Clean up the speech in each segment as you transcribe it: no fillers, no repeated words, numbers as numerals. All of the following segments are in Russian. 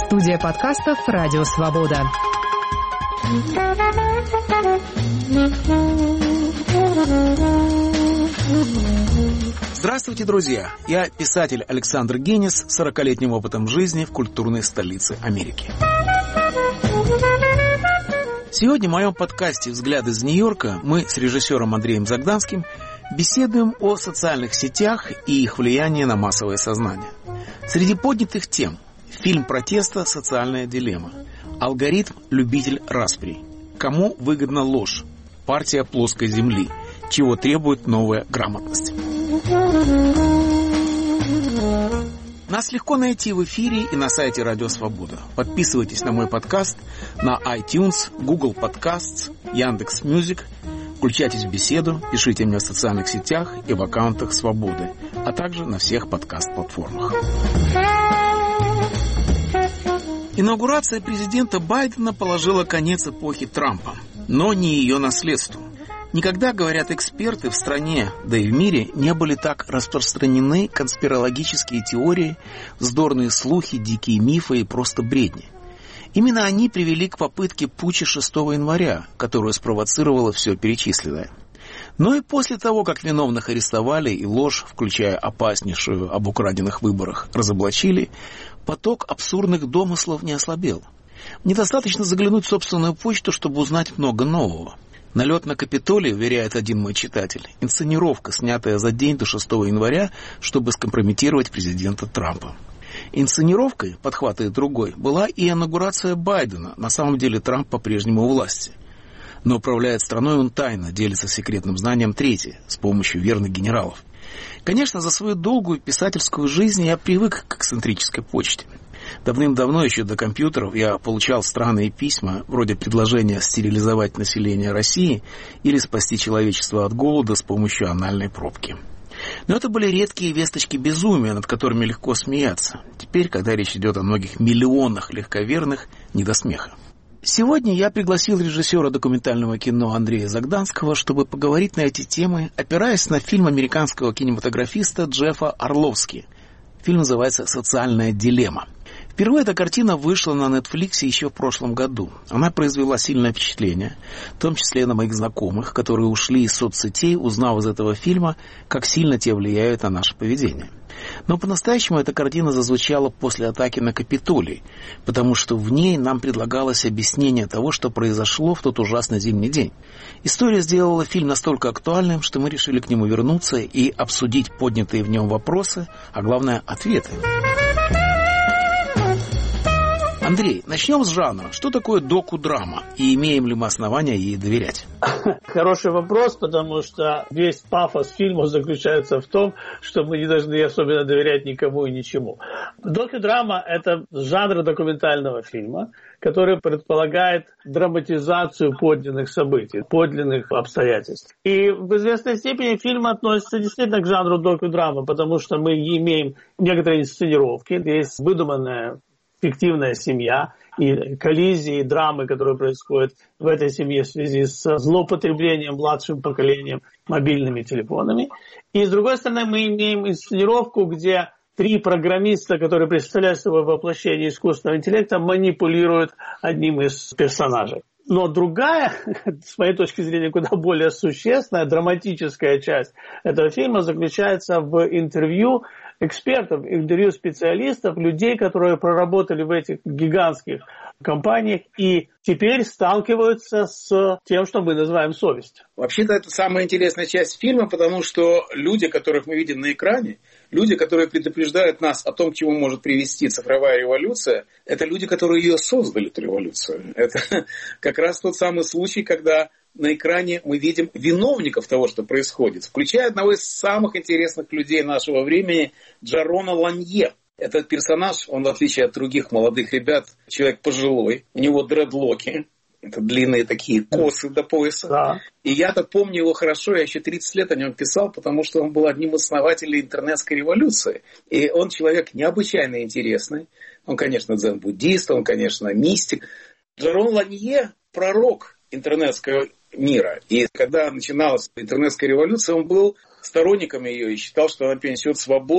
Студия подкастов «Радио Свобода». Здравствуйте, друзья! Я писатель Александр Генис с 40-летним опытом жизни в культурной столице Америки. Сегодня в моем подкасте «Взгляд из Нью-Йорка» мы с режиссером Андреем Загданским беседуем о социальных сетях и их влиянии на массовое сознание. Среди поднятых тем – фильм протеста «Социальная дилемма», алгоритм «Любитель распри», кому выгодна ложь, партия плоской земли, чего требует новая грамотность. Нас легко найти в эфире и на сайте Радио Свобода. Подписывайтесь на мой подкаст на iTunes, Google Podcasts, Яндекс.Мьюзик. Включайтесь в беседу, пишите мне в социальных сетях и в аккаунтах Свободы, а также на всех подкаст-платформах. Инаугурация президента Байдена положила конец эпохе Трампа, но не ее наследству. Никогда, говорят эксперты, в стране, да и в мире не были так распространены конспирологические теории, вздорные слухи, дикие мифы и просто бредни. Именно они привели к попытке путча 6 января, которую спровоцировало все перечисленное. Но и после того, как виновных арестовали и ложь, включая опаснейшую об украденных выборах, разоблачили, поток абсурдных домыслов не ослабел. Недостаточно заглянуть в собственную почту, чтобы узнать много нового. Налет на Капитолий, уверяет один мой читатель, инсценировка, снятая за день до 6 января, чтобы скомпрометировать президента Трампа. Инсценировкой, подхватывает другой, была и инаугурация Байдена. На самом деле Трамп по-прежнему у власти. Но управляет страной он тайно, делится секретным знанием третий, с помощью верных генералов. Конечно, за свою долгую писательскую жизнь я привык к эксцентрической почте. Давным-давно, еще до компьютеров, я получал странные письма, вроде предложения стерилизовать население России или спасти человечество от голода с помощью анальной пробки. Но это были редкие весточки безумия, над которыми легко смеяться. Теперь, когда речь идет о многих миллионах легковерных, не до смеха. Сегодня я пригласил режиссера документального кино Андрея Загданского, чтобы поговорить на эти темы, опираясь на фильм американского кинематографиста Джеффа Орловски. Фильм называется «Социальная дилемма». Впервые эта картина вышла на Netflix еще в прошлом году. Она произвела сильное впечатление, в том числе на моих знакомых, которые ушли из соцсетей, узнав из этого фильма, как сильно те влияют на наше поведение. Но по-настоящему эта картина зазвучала после атаки на Капитолий, потому что в ней нам предлагалось объяснение того, что произошло в тот ужасный зимний день. История сделала фильм настолько актуальным, что мы решили к нему вернуться и обсудить поднятые в нем вопросы, а главное, ответы. Андрей, начнем с жанра. Что такое доку-драма? И имеем ли мы основания ей доверять? Хороший вопрос, потому что весь пафос фильма заключается в том, что мы не должны особенно доверять никому и ничему. Доку-драма – это жанр документального фильма, который предполагает драматизацию подлинных событий, подлинных обстоятельств. И в известной степени фильм относится действительно к жанру доку-драма, потому что мы имеем некоторые инсценировки, есть выдуманная фиктивная семья и коллизии, и драмы, которые происходят в этой семье в связи с злоупотреблением младшим поколением мобильными телефонами. И с другой стороны мы имеем инсценировку, где 3 программиста, которые представляют собой воплощение искусственного интеллекта, манипулируют одним из персонажей. Но другая, с моей точки зрения, куда более существенная, драматическая часть этого фильма заключается в интервью экспертов, интервью специалистов, людей, которые проработали в этих гигантских компаниях и теперь сталкиваются с тем, что мы называем совесть. Вообще-то это самая интересная часть фильма, потому что люди, которых мы видим на экране, люди, которые предупреждают нас о том, к чему может привести цифровая революция, это люди, которые ее создали, эту революцию. Это как раз тот самый случай, когда на экране мы видим виновников того, что происходит, включая одного из самых интересных людей нашего времени, Джарона Ланье. Этот персонаж, он, в отличие от других молодых ребят, человек пожилой, у него дредлоки, это длинные такие косы до пояса. Да. И я-то помню его хорошо, я еще 30 лет о нем писал, потому что он был одним из основателей интернетской революции. И он человек необычайно интересный. Он, конечно, дзен-буддист, он, конечно, мистик. Джарон Ланье – пророк интернетского мира. И когда начиналась интернетская революция, он был сторонником ее и считал, что она принесет свободу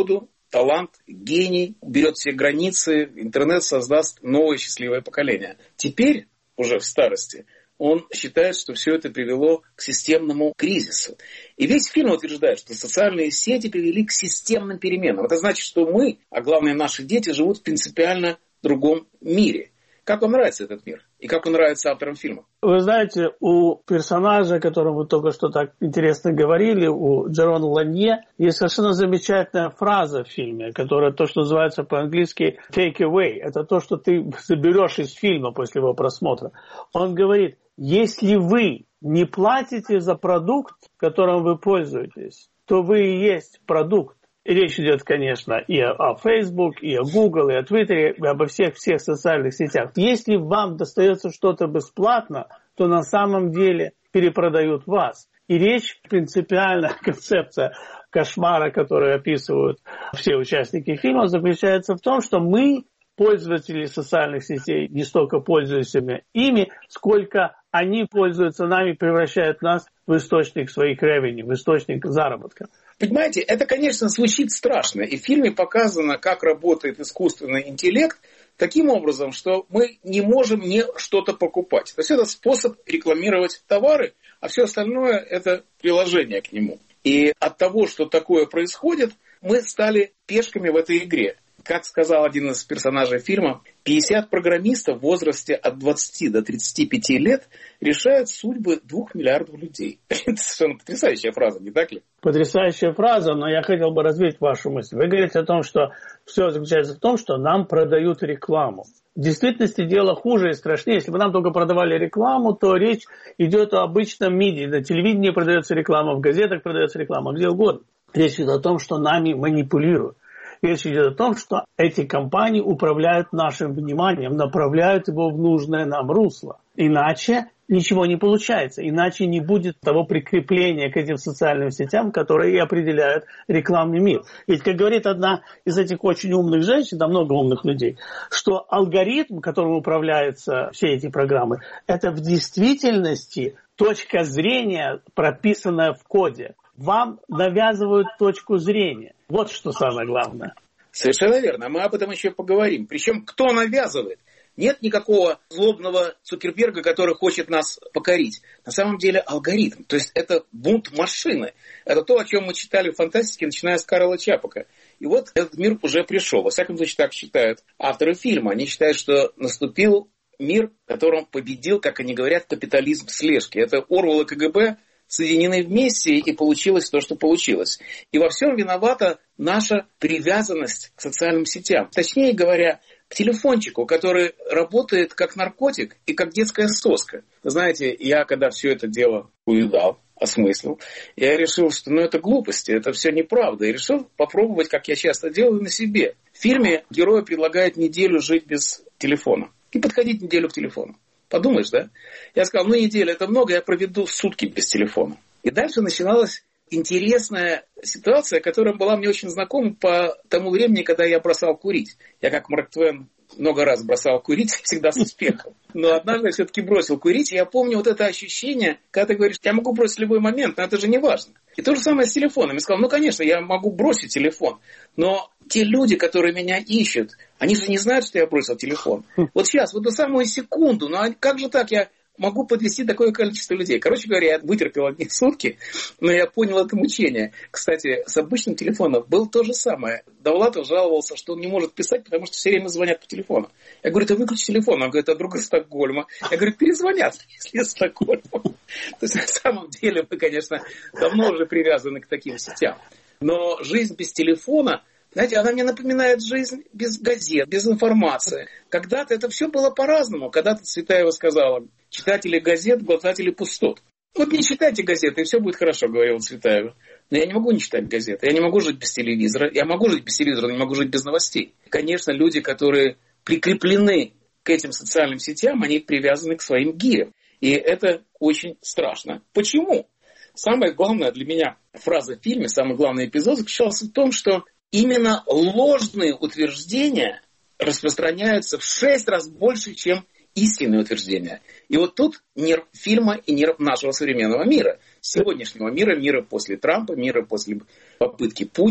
талант, гений, уберет все границы, интернет создаст новое счастливое поколение. Теперь, уже в старости, он считает, что все это привело к системному кризису. И весь фильм утверждает, что социальные сети привели к системным переменам. Это значит, что мы, а главное наши дети, живут в принципиально другом мире. Как вам нравится этот мир? И как он нравится авторам фильма? Вы знаете, у персонажа, о котором вы только что так интересно говорили, у Джерона Ланье, есть совершенно замечательная фраза в фильме, которая то, что называется по-английски take away. Это то, что ты заберешь из фильма после его просмотра. Он говорит, если вы не платите за продукт, которым вы пользуетесь, то вы и есть продукт. И речь идет, конечно, и о Facebook, и о Google, и о Twitter, и обо всех социальных сетях. Если вам достается что-то бесплатно, то на самом деле перепродают вас. И речь, принципиальная концепция кошмара, которую описывают все участники фильма, заключается в том, что мы, пользователи социальных сетей, не столько пользуемся ими, сколько они пользуются нами, превращают нас в источник своих revenue, в источник заработка. Понимаете, это, конечно, звучит страшно. И в фильме показано, как работает искусственный интеллект таким образом, что мы не можем не что-то покупать. То есть это способ рекламировать товары, а все остальное это приложение к нему. И от того, что такое происходит, мы стали пешками в этой игре. Как сказал один из персонажей фильма, 50 программистов в возрасте от 20 до 35 лет решают судьбы 2 миллиардов людей. Это совершенно потрясающая фраза, не так ли? Потрясающая фраза, но я хотел бы развить вашу мысль. Вы говорите о том, что все заключается в том, что нам продают рекламу. В действительности дело хуже и страшнее. Если бы нам только продавали рекламу, то речь идет о обычном медиа. На телевидении продается реклама, в газетах продается реклама, где угодно. Речь идет о том, что нами манипулируют. Речь идет о том, что эти компании управляют нашим вниманием, направляют его в нужное нам русло. Иначе ничего не получается, иначе не будет того прикрепления к этим социальным сетям, которые и определяют рекламный мир. Ведь, как говорит одна из этих очень умных женщин, да много умных людей, что алгоритм, которым управляются все эти программы, это в действительности точка зрения, прописанная в коде. Вам навязывают точку зрения. Вот что самое главное. Совершенно верно. Мы об этом еще поговорим. Причем, кто навязывает? Нет никакого злобного Цукерберга, который хочет нас покорить. На самом деле алгоритм. То есть это бунт машины. Это то, о чем мы читали в фантастике, начиная с Карла Чапака. И вот этот мир уже пришел. Во всяком случае, так считают авторы фильма. Они считают, что наступил мир, в котором победил, как они говорят, капитализм слежки. Это Орвелл и КГБ соединены вместе, и получилось то, что получилось. И во всем виновата наша привязанность к социальным сетям. Точнее говоря, к телефончику, который работает как наркотик и как детская соска. Знаете, я когда все это дело увидал, осмыслил, я решил, что это глупости, это все неправда. И решил попробовать, как я часто делаю, на себе. В фильме герой предлагает неделю жить без телефона. И подходить неделю к телефону. Подумаешь, да? Я сказал, неделя это много, я проведу сутки без телефона. И дальше начиналась интересная ситуация, которая была мне очень знакома по тому времени, когда я бросал курить. Я как Марк Твен много раз бросал курить, всегда с успехом. Но однажды я все-таки бросил курить, и я помню вот это ощущение, когда ты говоришь, я могу бросить в любой момент, но это же не важно. И то же самое с телефоном. Я сказал, конечно, я могу бросить телефон, но те люди, которые меня ищут, они же не знают, что я бросил телефон. Вот сейчас, вот эту самую секунду, как же так я могу подвести такое количество людей? Короче говоря, я вытерпел одни сутки, но я понял это мучение. Кстати, с обычным телефоном было то же самое. Довлатов жаловался, что он не может писать, потому что все время звонят по телефону. Я говорю, ты выключи телефон. Он говорит, это друг из Стокгольма. Я говорю, перезвонят, если из Стокгольма. То есть на самом деле мы, конечно, давно уже привязаны к таким сетям. Но жизнь без телефона, знаете, она мне напоминает жизнь без газет, без информации. Когда-то это все было по-разному. Когда-то Цветаева сказала, читатели газет, глотатели пустот. Вот не читайте газеты, и все будет хорошо, говорила Цветаева. Но я не могу не читать газеты, я не могу жить без телевизора. Я могу жить без телевизора, но не могу жить без новостей. Конечно, люди, которые прикреплены к этим социальным сетям, они привязаны к своим гирям. И это очень страшно. Почему? Самая главная для меня фраза в фильме, самый главный эпизод заключался в том, что именно ложные утверждения распространяются в 6 раз больше, чем истинные утверждения. И вот тут нерв фильма и нерв нашего современного мира. Сегодняшнего мира, мира после Трампа, мира после попытки путча.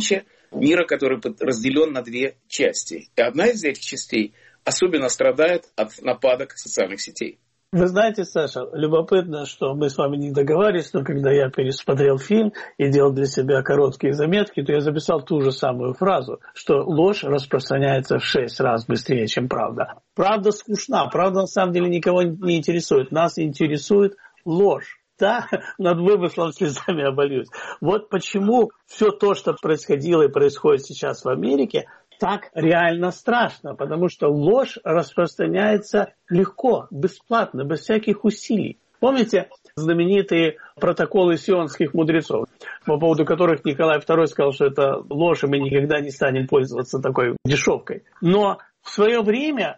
мира, который разделен на две части. И одна из этих частей особенно страдает от нападок социальных сетей. Вы знаете, Саша, любопытно, что мы с вами не договаривались, но когда я пересмотрел фильм и делал для себя короткие заметки, то я записал ту же самую фразу, что ложь распространяется в 6 раз быстрее, чем правда. Правда скучна, правда на самом деле никого не интересует. Нас интересует ложь. Да, над вымыслом слезами обольюсь. Вот почему все то, что происходило и происходит сейчас в Америке, так реально страшно, потому что ложь распространяется легко, бесплатно, без всяких усилий. Помните знаменитые протоколы сионских мудрецов, по поводу которых Николай II сказал, что это ложь, и мы никогда не станем пользоваться такой дешевкой. Но в свое время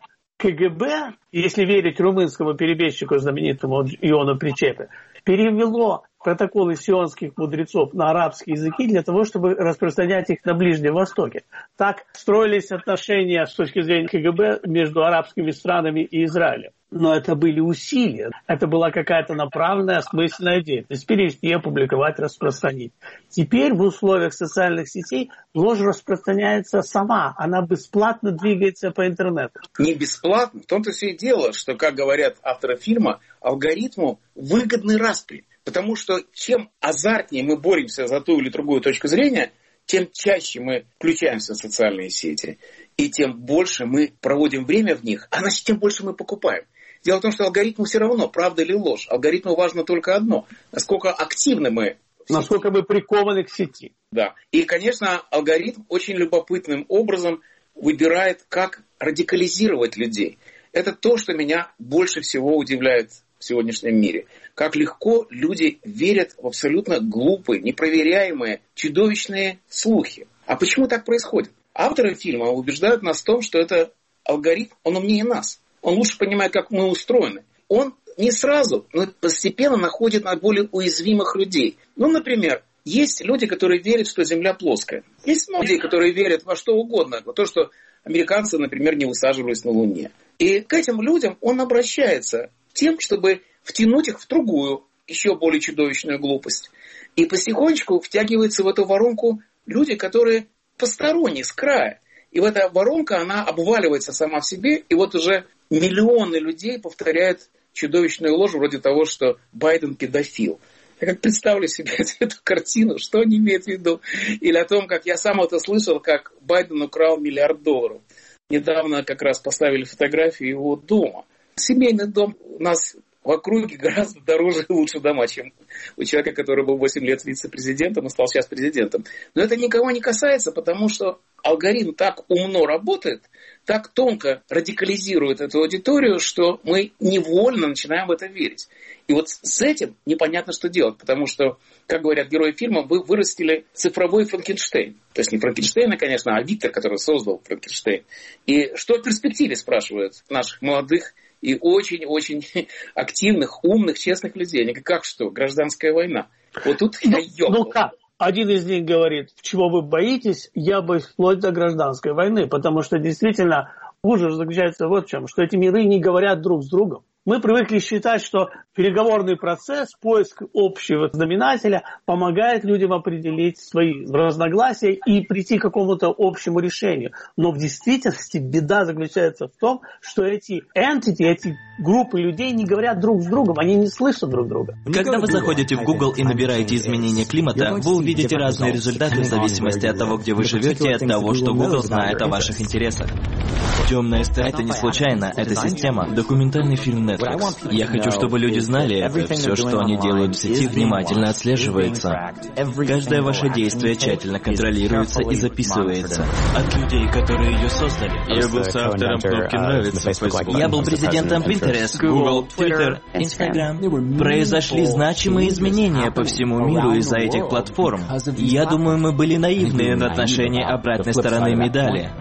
КГБ, если верить румынскому перебежчику знаменитому Иону Причепе, перевело протоколы сионских мудрецов на арабские языки для того, чтобы распространять их на Ближнем Востоке. Так строились отношения с точки зрения КГБ между арабскими странами и Израилем. Но это были усилия, это была какая-то направленная, осмысленная деятельность. Перевести, опубликовать, распространить. Теперь в условиях социальных сетей ложь распространяется сама, она бесплатно двигается по интернету. Не бесплатно, в том-то все и дело, что, как говорят авторы фильма, алгоритму выгодны распри. Потому что чем азартнее мы боремся за ту или другую точку зрения, тем чаще мы включаемся в социальные сети, и тем больше мы проводим время в них, а значит, тем больше мы покупаем. Дело в том, что алгоритму все равно, правда или ложь. Алгоритму важно только одно, насколько активны мы. Насколько мы прикованы к сети. Да. И, конечно, алгоритм очень любопытным образом выбирает, как радикализировать людей. Это то, что меня больше всего удивляет в сегодняшнем мире. Как легко люди верят в абсолютно глупые, непроверяемые, чудовищные слухи. А почему так происходит? Авторы фильма убеждают нас в том, что это алгоритм, он умнее нас. Он лучше понимает, как мы устроены. Он не сразу, но постепенно находит наиболее уязвимых людей. Ну, например, есть люди, которые верят, что Земля плоская. Есть люди, которые верят во что угодно. В то, что американцы, например, не высаживались на Луне. И к этим людям он обращается тем, чтобы втянуть их в другую, еще более чудовищную глупость. И потихонечку втягиваются в эту воронку люди, которые посторонние, с края. И в эта воронка, она обваливается сама в себе, и вот уже миллионы людей повторяют чудовищную ложь вроде того, что Байден педофил. Я как представлю себе эту картину, что они имеют в виду. Или о том, как я сам это слышал, как Байден украл $1 миллиард. Недавно как раз поставили фотографию его дома. Семейный дом у нас в округе гораздо дороже и лучше дома, чем у человека, который был 8 лет вице-президентом и стал сейчас президентом. Но это никого не касается, потому что алгоритм так умно работает, так тонко радикализирует эту аудиторию, что мы невольно начинаем в это верить. И вот с этим непонятно, что делать, потому что, как говорят герои фильма, вы вырастили цифровой Франкенштейн. То есть не Франкенштейна, конечно, а Виктор, который создал Франкенштейн. И что в перспективе, спрашивают наших молодых и очень-очень активных, умных, честных людей. Они говорят, как что, гражданская война? Вот тут я ёбал. Ну как? Один из них говорит, чего вы боитесь, я боюсь вплоть до гражданской войны, потому что действительно ужас заключается вот в чем, что эти миры не говорят друг с другом. Мы привыкли считать, что переговорный процесс, поиск общего знаменателя помогает людям определить свои разногласия и прийти к какому-то общему решению. Но в действительности беда заключается в том, что эти entity, эти группы людей не говорят друг с другом, они не слышат друг друга. Когда вы заходите в Google и набираете изменения климата, вы увидите разные результаты в зависимости от того, где вы живете, и от того, что Google знает о ваших интересах. «Темная сторона» — это не случайно, это система. Документальный фильм Netflix. Я хочу, чтобы люди знали это. Все, что они делают в сети, внимательно отслеживается. Каждое ваше действие тщательно контролируется и записывается. От людей, которые ее создали. Я был соавтором кнопки «Нравится» в Facebook. Я был президентом Pinterest, Google, Twitter, Instagram. Произошли значимые изменения по всему миру из-за этих платформ. Я думаю, мы были наивны в отношении обратной стороны медали.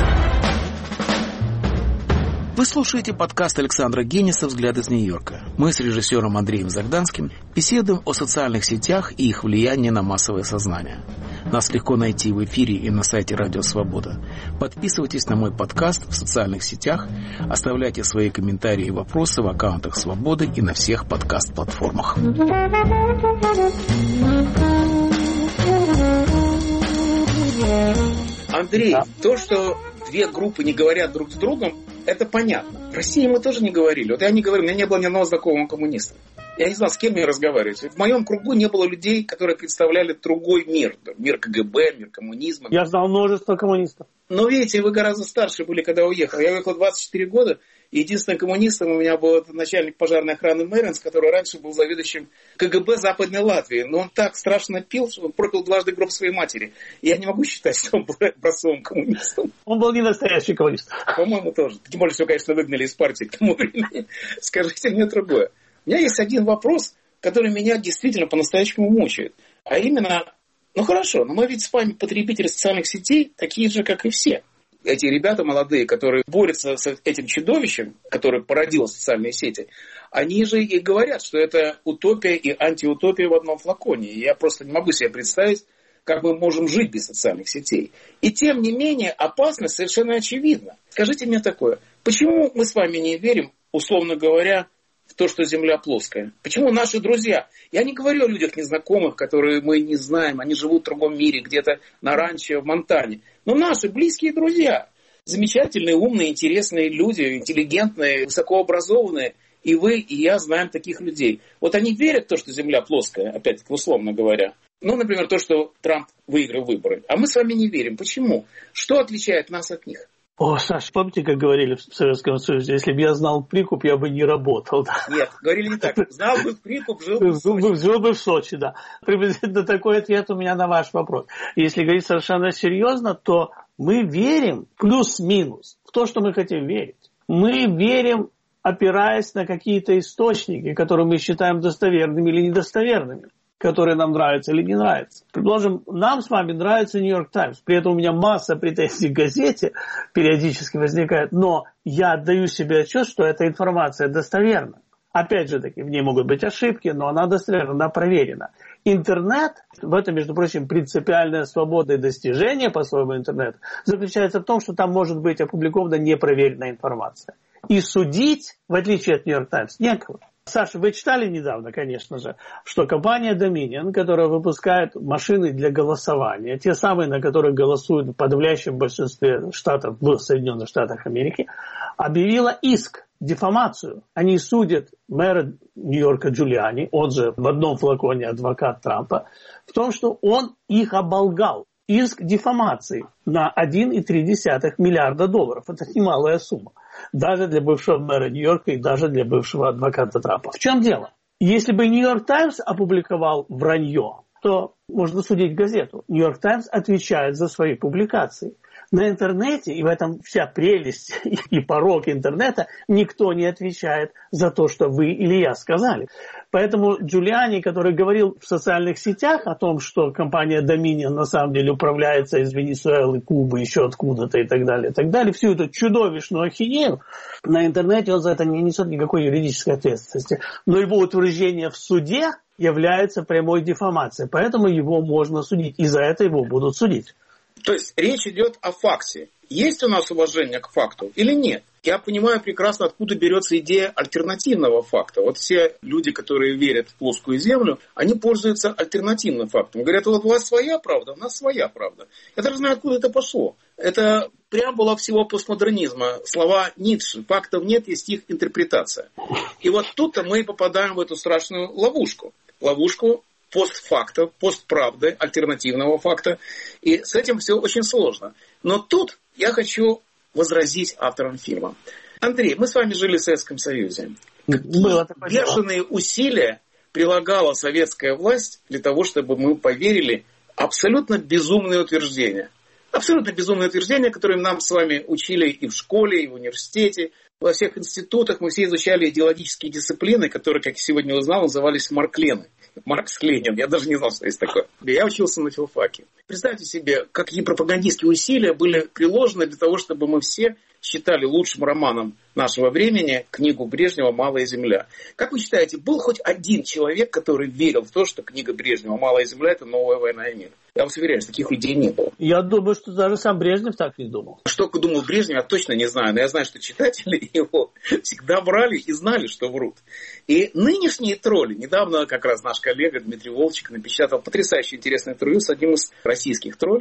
Вы слушаете подкаст Александра Генниса «Взгляд из Нью-Йорка». Мы с режиссером Андреем Загданским беседуем о социальных сетях и их влиянии на массовое сознание. Нас легко найти в эфире и на сайте Радио Свобода. Подписывайтесь на мой подкаст в социальных сетях, оставляйте свои комментарии и вопросы в аккаунтах Свободы и на всех подкаст-платформах. Андрей, то, что две группы не говорят друг с другом, это понятно. В России мы тоже не говорили. Вот я не говорю, у меня не было ни одного знакомого коммуниста. Я не знал, с кем мне разговаривать. В моем кругу не было людей, которые представляли другой мир. Мир КГБ, мир коммунизма. Я знал множество коммунистов. Но видите, вы гораздо старше были, когда уехал. Я уехал 24 года. И единственным коммунистом у меня был начальник пожарной охраны Мэринс, который раньше был заведующим КГБ Западной Латвии. Но он так страшно пил, что он пропил дважды гроб своей матери. И я не могу считать, что он был образцовым коммунистом. Он был не настоящий коммунист. По-моему, тоже. Тем более, что, конечно, выгнали из партии к тому времени. Скажите мне другое. У меня есть один вопрос, который меня действительно по-настоящему мучает. А именно, ну хорошо, но мы ведь с вами потребители социальных сетей, такие же, как и все. Эти ребята молодые, которые борются с этим чудовищем, которое породило социальные сети, они же и говорят, что это утопия и антиутопия в одном флаконе. И я просто не могу себе представить, как мы можем жить без социальных сетей. И тем не менее, опасность совершенно очевидна. Скажите мне такое, почему мы с вами не верим, условно говоря, в то, что Земля плоская? Почему наши друзья? Я не говорю о людях незнакомых, которые мы не знаем, они живут в другом мире, где-то на ранчо в Монтане. Но наши близкие друзья, замечательные, умные, интересные люди, интеллигентные, высокообразованные. И вы, и я знаем таких людей. Вот они верят в то, что Земля плоская, опять-таки, условно говоря. Ну, например, то, что Трамп выиграл выборы. А мы с вами не верим. Почему? Что отличает нас от них? О, Саша, помните, как говорили в Советском Союзе, если бы я знал прикуп, я бы не работал. Нет, говорили не так. Знал бы прикуп, жил бы в Сочи. Жил бы в Сочи, да. Приблизительно такой ответ у меня на ваш вопрос. Если говорить совершенно серьезно, то мы верим плюс-минус в то, что мы хотим верить. Мы верим, опираясь на какие-то источники, которые мы считаем достоверными или недостоверными, которые нам нравятся или не нравятся. Предположим, нам с вами нравится Нью-Йорк Таймс, при этом у меня масса претензий к газете периодически возникает, но я отдаю себе отчет, что эта информация достоверна. Опять же таки, в ней могут быть ошибки, но она достоверна, она проверена. Интернет, в этом, между прочим, принципиальная свобода и достижение, по-своему, интернета, заключается в том, что там может быть опубликована непроверенная информация. И судить, в отличие от Нью-Йорк Таймс, некого. Саша, вы читали недавно, конечно же, что компания Dominion, которая выпускает машины для голосования, те самые, на которых голосуют в подавляющем большинстве штатов в Соединенных Штатах Америки, объявила иск, дефамацию. Они судят мэра Нью-Йорка Джулиани, он же в одном флаконе адвокат Трампа, в том, что он их оболгал. Иск дефамации на $1,3 миллиарда. Это немалая сумма. Даже для бывшего мэра Нью-Йорка и даже для бывшего адвоката Трампа. В чем дело? Если бы Нью-Йорк Таймс опубликовал вранье, то можно судить газету. Нью-Йорк Таймс отвечает за свои публикации. На интернете, и в этом вся прелесть и порок интернета, никто не отвечает за то, что вы или я сказали. Поэтому Джулиани, который говорил в социальных сетях о том, что компания Dominion на самом деле управляется из Венесуэлы, Кубы, еще откуда-то и так далее, всю эту чудовищную ахинею, на интернете он за это не несет никакой юридической ответственности. Но его утверждение в суде является прямой дефамацией, поэтому его можно судить, и за это его будут судить. То есть речь идет о факте. Есть у нас уважение к факту или нет? Я понимаю прекрасно, откуда берется идея альтернативного факта. Вот все люди, которые верят в плоскую землю, они пользуются альтернативным фактом. Говорят, вот у вас своя правда, у нас своя правда. Я даже знаю, откуда это пошло. Это преамбула всего постмодернизма. Слова Ницше. Фактов нет, есть их интерпретация. И вот тут-то мы попадаем в эту страшную ловушку. Ловушку постфакта, постправды, альтернативного факта. И с этим все очень сложно. Но тут я хочу возразить авторам фильма. Андрей, мы с вами жили в Советском Союзе. Какие бешеные усилия прилагала советская власть для того, чтобы мы поверили в абсолютно безумные утверждения. Абсолютно безумные утверждения, которые нам с вами учили и в школе, и в университете. Во всех институтах мы все изучали идеологические дисциплины, которые, как я сегодня узнал, назывались Марклены. Маркс Ленин. Я даже не знал, что есть такое. Я учился на филфаке. Представьте себе, какие пропагандистские усилия были приложены для того, чтобы мы все считали лучшим романом нашего времени книгу Брежнева «Малая земля». Как вы считаете, был хоть один человек, который верил в то, что книга Брежнева «Малая земля» — это новая война и мир? Я вас уверяю, что таких людей не было. Я думаю, что даже сам Брежнев так не думал. Что думал Брежнев, я точно не знаю. Но я знаю, что читатели его всегда врали и знали, что врут. И нынешние тролли, недавно как раз наш коллега Дмитрий Волчек напечатал потрясающе интересное интервью с одним из российских троллей.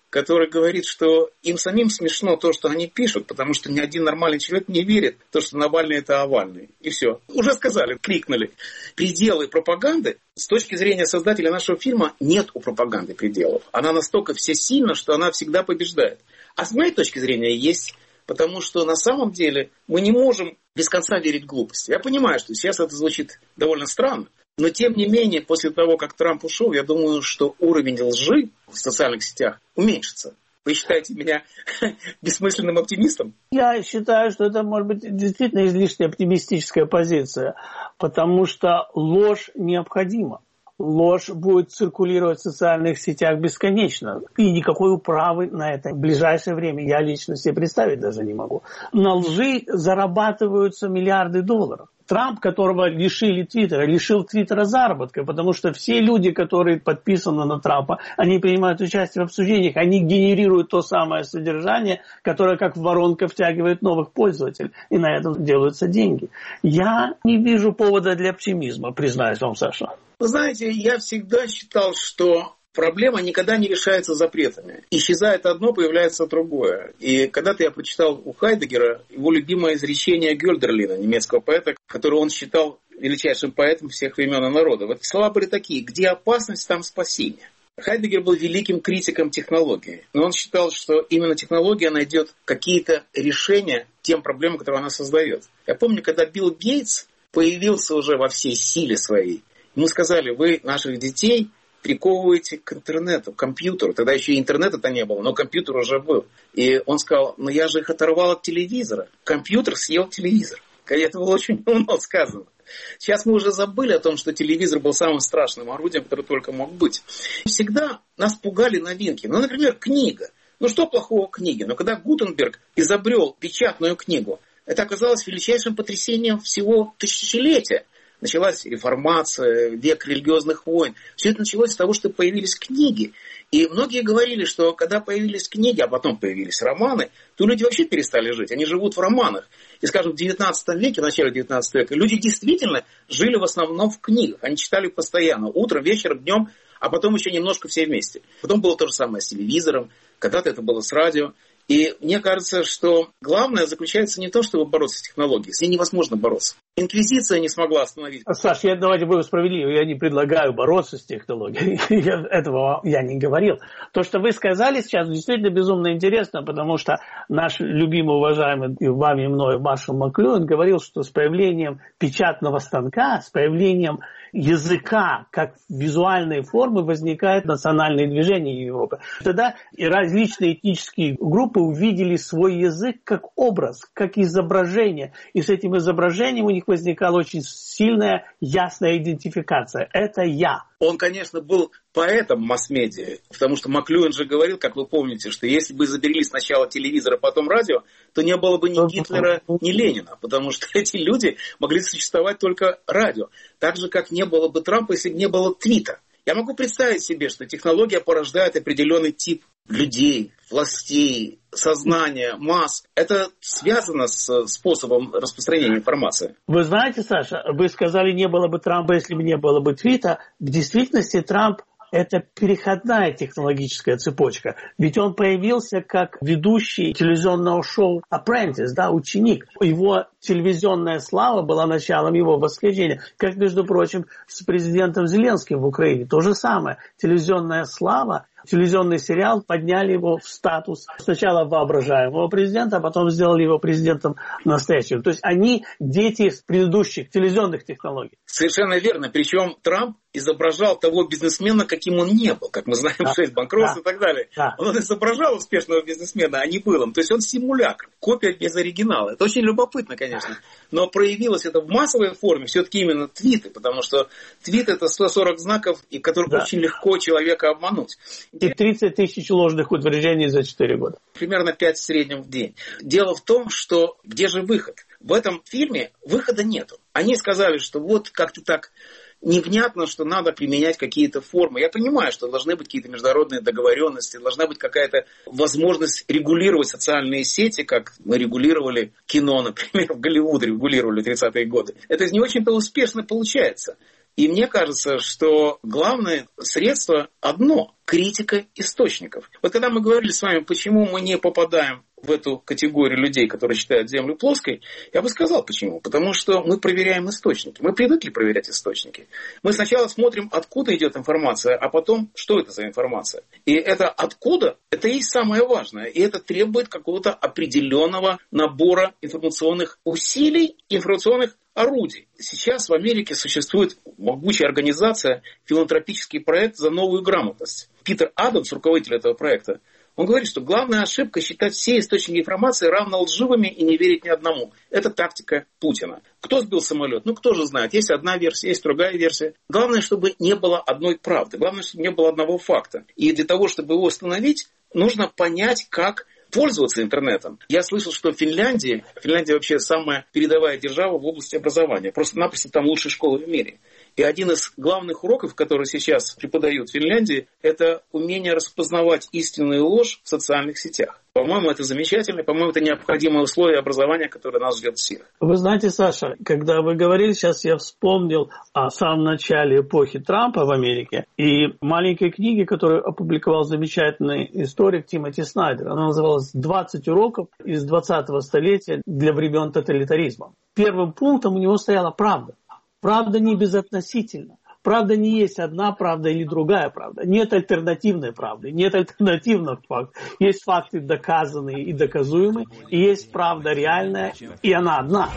который говорит, что им самим смешно то, что они пишут, потому что ни один нормальный человек не верит в то, что Навальный – это Овальный. И все. Уже сказали, крикнули. Пределы пропаганды, с точки зрения создателя нашего фильма, нет у пропаганды пределов. Она настолько всесильна, что она всегда побеждает. А с моей точки зрения есть, потому что на самом деле мы не можем без конца верить в глупости. Я понимаю, что сейчас это звучит довольно странно, но тем не менее, после того, как Трамп ушел, я думаю, что уровень лжи в социальных сетях уменьшится. Вы считаете меня бессмысленным оптимистом? Я считаю, что это может быть действительно излишне оптимистическая позиция, потому что ложь необходима. Ложь будет циркулировать в социальных сетях бесконечно. И никакой управы на это в ближайшее время я лично себе представить даже не могу. На лжи зарабатываются миллиарды долларов. Трамп, которого лишил Твиттера заработка, потому что все люди, которые подписаны на Трампа, они принимают участие в обсуждениях, они генерируют то самое содержание, которое как воронка втягивает новых пользователей, и на этом делаются деньги. Я не вижу повода для оптимизма, признаюсь вам, Саша. Вы знаете, я всегда считал, что проблема никогда не решается запретами. Исчезает одно, появляется другое. И когда-то я прочитал у Хайдеггера его любимое изречение Гёльдерлина, немецкого поэта, которого он считал величайшим поэтом всех времен и народов. Вот слова были такие: «Где опасность, там спасение». Хайдеггер был великим критиком технологии, но он считал, что именно технология найдет какие-то решения тем проблемам, которые она создает. Я помню, когда Билл Гейтс появился уже во всей силе своей, ему сказали: вы наших детей приковываете к интернету, к компьютеру. Тогда еще и интернета-то не было, но компьютер уже был. И он сказал: но я же их оторвал от телевизора. Компьютер съел телевизор. Это было очень умно сказано. Сейчас мы уже забыли о том, что телевизор был самым страшным орудием, которое только мог быть. Всегда нас пугали новинки. Ну, например, книга. Ну, что плохого в книге? Но когда Гутенберг изобрел печатную книгу, это оказалось величайшим потрясением всего тысячелетия. Началась реформация, век религиозных войн. Все это началось с того, что появились книги. И многие говорили, что когда появились книги, а потом появились романы, то люди вообще перестали жить. Они живут в романах. И, скажем, в 19 веке, в начале 19 века, люди действительно жили в основном в книгах. Они читали постоянно, утром, вечером, днем, а потом еще немножко все вместе. Потом было то же самое с телевизором, когда-то это было с радио. И мне кажется, что главное заключается не в том, чтобы бороться с технологией. С ней невозможно бороться. Инквизиция не смогла остановить. Саш, давайте будем справедливы. Я не предлагаю бороться с технологией. Этого я не говорил. То, что вы сказали сейчас, действительно безумно интересно, потому что наш любимый, уважаемый и вами и мной Маршал Маклюэн говорил, что с появлением печатного станка, с появлением языка как визуальной формы возникает национальное движение Европы. Тогда и различные этнические группы увидели свой язык как образ, как изображение. И с этим изображением у них возникала очень сильная, ясная идентификация. Это я. Он, конечно, был поэтом масс-медиа, потому что Маклюэн же говорил, как вы помните, что если бы изобрели сначала телевизор, а потом радио, то не было бы ни Гитлера, ни Ленина, потому что эти люди могли существовать только радио. Так же, как не было бы Трампа, если бы не было твита. Я могу представить себе, что технология порождает определенный тип людей, властей, сознания, масс. Это связано с способом распространения информации. Вы знаете, Саша, вы сказали, не было бы Трампа, если бы не было бы твита. В действительности Трамп – это переходная технологическая цепочка. Ведь он появился как ведущий телевизионного шоу «Apprentice», да, ученик. Его телевизионная слава была началом его восхождения. Как, между прочим, с президентом Зеленским в Украине. То же самое. Телевизионная слава, телевизионный сериал подняли его в статус сначала воображаемого президента, а потом сделали его президентом настоящим. То есть они дети предыдущих телевизионных технологий. Совершенно верно. Причем Трамп изображал того бизнесмена, каким он не был. Как мы знаем, 6 банкротств и так далее. Да. Он изображал успешного бизнесмена, а не был им. То есть он симулятор, копия без оригинала. Это очень любопытно, конечно. Но проявилось это в массовой форме все-таки именно твиты, потому что твит – это 140 знаков, и которых очень легко человека обмануть. И 30 тысяч ложных утверждений за 4 года. Примерно 5 в среднем в день. Дело в том, что где же выход? В этом фильме выхода нету. Они сказали, что вот как-то так невнятно, что надо применять какие-то формы. Я понимаю, что должны быть какие-то международные договоренности, должна быть какая-то возможность регулировать социальные сети, как мы регулировали кино, например, в Голливуде регулировали в 30-е годы. Это не очень-то успешно получается. И мне кажется, что главное средство одно. критика источников. Вот когда мы говорили с вами, почему мы не попадаем в эту категорию людей, которые считают Землю плоской, я бы сказал, почему. Потому что мы проверяем источники. Мы привыкли проверять источники. Мы сначала смотрим, откуда идет информация, а потом, что это за информация. И это откуда, это и есть самое важное. И это требует какого-то определенного набора информационных усилий, информационных орудий. Сейчас в Америке существует могучая организация, филантропический проект «За новую грамотность». Питер Адамс, руководитель этого проекта, он говорит, что главная ошибка — считать все источники информации равно лживыми и не верить ни одному. Это тактика Путина. Кто сбил самолет? Ну, кто же знает. Есть одна версия, есть другая версия. Главное, чтобы не было одной правды. Главное, чтобы не было одного факта. И для того, чтобы его установить, нужно понять, как пользоваться интернетом. Я слышал, что Финляндия вообще самая передовая держава в области образования. Просто-напросто там лучшая школа в мире. И один из главных уроков, которые сейчас преподают в Финляндии, это умение распознавать истинную ложь в социальных сетях. По-моему, это замечательно. По-моему, это необходимое условие образования, которое нас ждет всех. Вы знаете, Саша, когда вы говорили, сейчас я вспомнил о самом начале эпохи Трампа в Америке и маленькой книге, которую опубликовал замечательный историк Тимоти Снайдер. Она называлась «20 уроков из 20-го столетия для времен тоталитаризма». Первым пунктом у него стояла правда. Правда не безотносительна. Правда не есть одна правда или другая правда. Нет альтернативной правды, нет альтернативных фактов. Есть факты доказанные и доказуемые, и есть правда реальная, и она одна.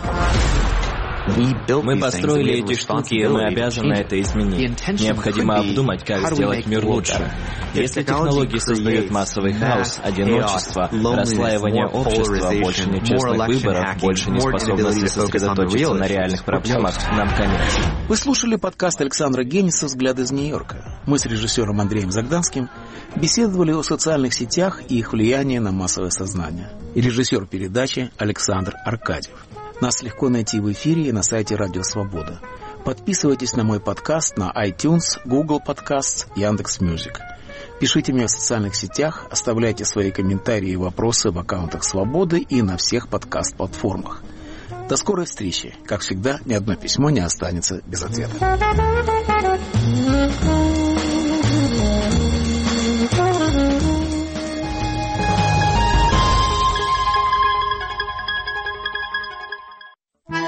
Мы построили эти штуки, и мы обязаны это изменить. Необходимо обдумать, как сделать мир лучше. Если технологии создают массовый хаос, одиночество, расслаивание общества, больше нечестных выборов, больше неспособности сосредоточиться на реальных проблемах, нам конец. Вы слушали подкаст Александра Гениса «Взгляд из Нью-Йорка». Мы с режиссером Андреем Загданским беседовали о социальных сетях и их влиянии на массовое сознание. И режиссер передачи Александр Аркадьев. Нас легко найти в эфире и на сайте Радио Свобода. Подписывайтесь на мой подкаст на iTunes, Google Podcasts, Яндекс.Мьюзик. Пишите мне в социальных сетях, оставляйте свои комментарии и вопросы в аккаунтах Свободы и на всех подкаст-платформах. До скорой встречи. Как всегда, ни одно письмо не останется без ответа.